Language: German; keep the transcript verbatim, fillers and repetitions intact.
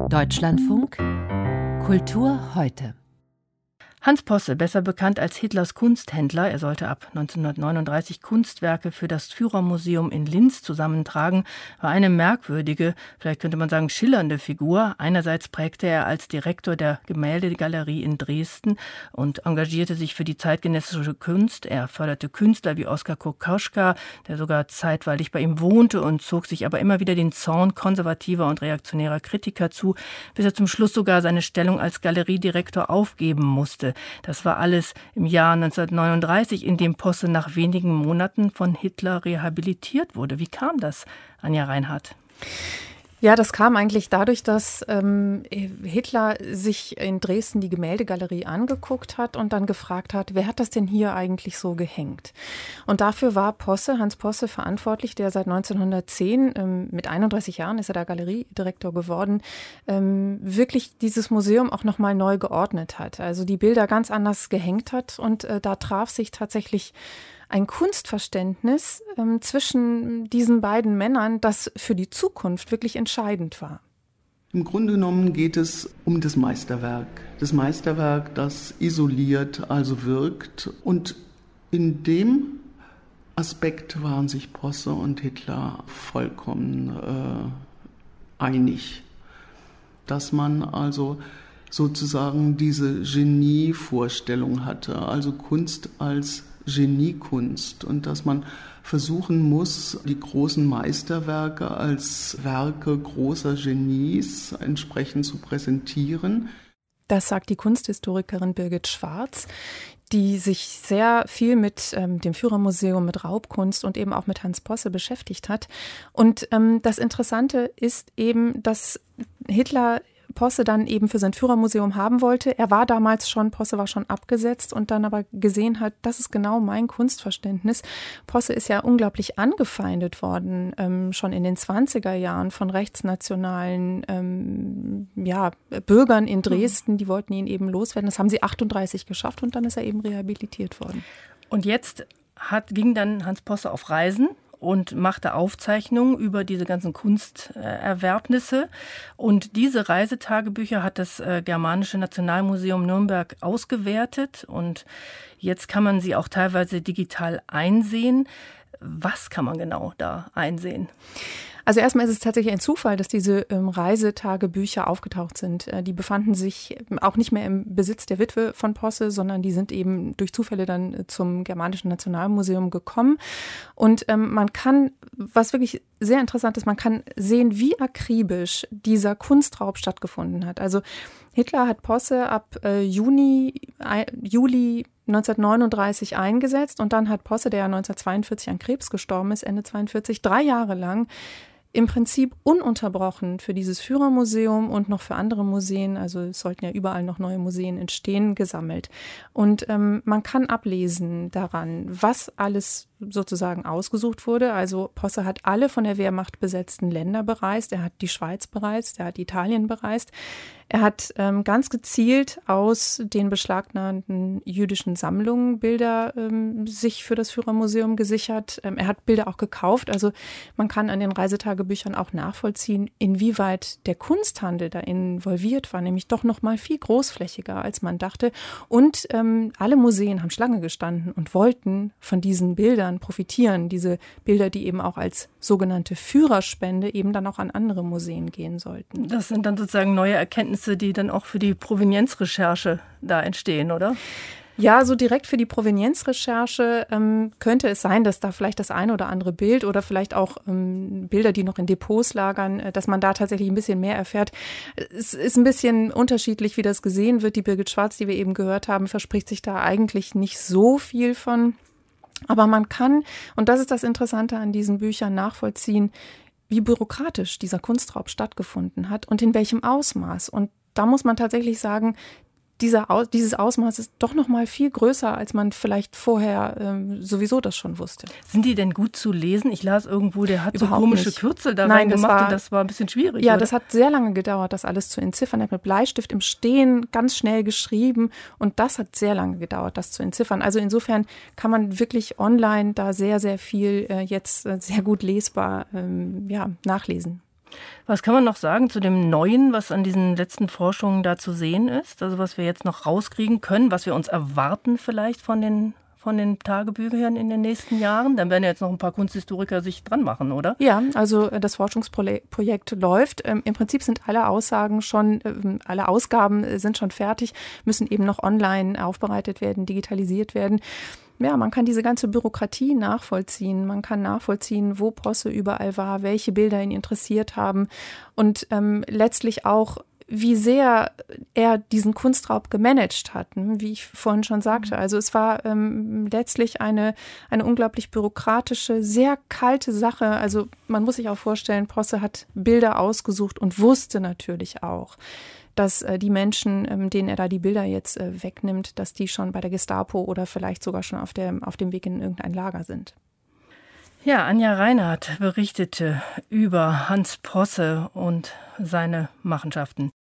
Deutschlandfunk Kultur heute. Hans Posse, besser bekannt als Hitlers Kunsthändler, er sollte ab neunzehnhundertneununddreißig Kunstwerke für das Führermuseum in Linz zusammentragen, war eine merkwürdige, vielleicht könnte man sagen schillernde Figur. Einerseits prägte er als Direktor der Gemäldegalerie in Dresden und engagierte sich für die zeitgenössische Kunst. Er förderte Künstler wie Oskar Kokoschka, der sogar zeitweilig bei ihm wohnte, und zog sich aber immer wieder den Zorn konservativer und reaktionärer Kritiker zu, bis er zum Schluss sogar seine Stellung als Galeriedirektor aufgeben musste. Das war alles im Jahr neunzehnhundertneununddreißig, in dem Posse nach wenigen Monaten von Hitler rehabilitiert wurde. Wie kam das, Anja Reinhardt? Ja, das kam eigentlich dadurch, dass ähm, Hitler sich in Dresden die Gemäldegalerie angeguckt hat und dann gefragt hat, wer hat das denn hier eigentlich so gehängt? Und dafür war Posse, Hans Posse, verantwortlich, der seit neunzehnhundertzehn, ähm, mit einunddreißig Jahren ist er der Galeriedirektor geworden, ähm, wirklich dieses Museum auch nochmal neu geordnet hat. Also die Bilder ganz anders gehängt hat, und äh, da traf sich tatsächlich ein Kunstverständnis ähm, zwischen diesen beiden Männern, das für die Zukunft wirklich entscheidend war. Im Grunde genommen geht es um das Meisterwerk. Das Meisterwerk, das isoliert, also wirkt. Und in dem Aspekt waren sich Posse und Hitler vollkommen äh, einig. Dass man also sozusagen diese Genievorstellung hatte, also Kunst als Geniekunst, und dass man versuchen muss, die großen Meisterwerke als Werke großer Genies entsprechend zu präsentieren. Das sagt die Kunsthistorikerin Birgit Schwarz, die sich sehr viel mit ähm, dem Führermuseum, mit Raubkunst und eben auch mit Hans Posse beschäftigt hat. Und ähm, das Interessante ist eben, dass Hitler Posse dann eben für sein Führermuseum haben wollte. Er war damals schon, Posse war schon abgesetzt, und dann aber gesehen hat, das ist genau mein Kunstverständnis. Posse ist ja unglaublich angefeindet worden, ähm, schon in den zwanziger Jahren von rechtsnationalen ähm, ja, Bürgern in Dresden. Die wollten ihn eben loswerden. Das haben sie achtunddreißig geschafft, und dann ist er eben rehabilitiert worden. Und jetzt hat, ging dann Hans Posse auf Reisen und machte Aufzeichnungen über diese ganzen Kunsterwerbnisse. Und diese Reisetagebücher hat das äh, Germanische Nationalmuseum Nürnberg ausgewertet. Und jetzt kann man sie auch teilweise digital einsehen. Was kann man genau da einsehen? Also erstmal ist es tatsächlich ein Zufall, dass diese ähm, Reisetagebücher aufgetaucht sind. Äh, die befanden sich auch nicht mehr im Besitz der Witwe von Posse, sondern die sind eben durch Zufälle dann zum Germanischen Nationalmuseum gekommen. Und ähm, man kann, was wirklich sehr interessant ist, man kann sehen, wie akribisch dieser Kunstraub stattgefunden hat. Also Hitler hat Posse ab äh, Juni, äh, Juli neunzehnhundertneununddreißig eingesetzt, und dann hat Posse, der ja neunzehnhundertzweiundvierzig an Krebs gestorben ist, Ende zweiundvierzig, drei Jahre lang im Prinzip ununterbrochen für dieses Führermuseum und noch für andere Museen, also es sollten ja überall noch neue Museen entstehen, gesammelt. Und ähm, man kann ablesen daran, was alles sozusagen ausgesucht wurde. Also Posse hat alle von der Wehrmacht besetzten Länder bereist. Er hat die Schweiz bereist, er hat Italien bereist. Er hat ähm, ganz gezielt aus den beschlagnahmten jüdischen Sammlungen Bilder ähm, sich für das Führermuseum gesichert. Ähm, er hat Bilder auch gekauft. Also man kann an den Reisetagebüchern auch nachvollziehen, inwieweit der Kunsthandel da involviert war, nämlich doch noch mal viel großflächiger, als man dachte. Und ähm, alle Museen haben Schlange gestanden und wollten von diesen Bildern profitieren. Diese Bilder, die eben auch als sogenannte Führerspende eben dann auch an andere Museen gehen sollten. Das sind dann sozusagen neue Erkenntnisse, die dann auch für die Provenienzrecherche da entstehen, oder? Ja, so direkt für die Provenienzrecherche ähm, könnte es sein, dass da vielleicht das eine oder andere Bild oder vielleicht auch ähm, Bilder, die noch in Depots lagern, äh, dass man da tatsächlich ein bisschen mehr erfährt. Es ist ein bisschen unterschiedlich, wie das gesehen wird. Die Birgit Schwarz, die wir eben gehört haben, verspricht sich da eigentlich nicht so viel von. Aber man kann, und das ist das Interessante an diesen Büchern, nachvollziehen, wie bürokratisch dieser Kunstraub stattgefunden hat und in welchem Ausmaß. Und da muss man tatsächlich sagen, dieser, dieses Ausmaß ist doch noch mal viel größer, als man vielleicht vorher ähm, sowieso das schon wusste. Sind die denn gut zu lesen? Ich las irgendwo, der hat Überhaupt so komische nicht. Kürzel da Nein, reingemacht, das war, und das war ein bisschen schwierig. Ja, oder? Das hat sehr lange gedauert, das alles zu entziffern. Er hat mit Bleistift im Stehen ganz schnell geschrieben, und das hat sehr lange gedauert, das zu entziffern. Also insofern kann man wirklich online da sehr, sehr viel äh, jetzt äh, sehr gut lesbar ähm, ja, nachlesen. Was kann man noch sagen zu dem Neuen, was an diesen letzten Forschungen da zu sehen ist? Also was wir jetzt noch rauskriegen können, was wir uns erwarten vielleicht von den von den Tagebüchern in den nächsten Jahren? Dann werden ja jetzt noch ein paar Kunsthistoriker sich dran machen, oder? Ja, also das Forschungsprojekt läuft. Im Prinzip sind alle Aussagen schon, alle Ausgaben sind schon fertig, müssen eben noch online aufbereitet werden, digitalisiert werden. Ja, man kann diese ganze Bürokratie nachvollziehen. Man kann nachvollziehen, wo Posse überall war, welche Bilder ihn interessiert haben und ähm, letztlich auch, wie sehr er diesen Kunstraub gemanagt hat, wie ich vorhin schon sagte. Also es war ähm, letztlich eine, eine unglaublich bürokratische, sehr kalte Sache. Also man muss sich auch vorstellen, Posse hat Bilder ausgesucht und wusste natürlich auch, dass äh, die Menschen, ähm, denen er da die Bilder jetzt äh, wegnimmt, dass die schon bei der Gestapo oder vielleicht sogar schon auf, der, auf dem Weg in irgendein Lager sind. Ja, Anja Reinhardt berichtete über Hans Posse und seine Machenschaften.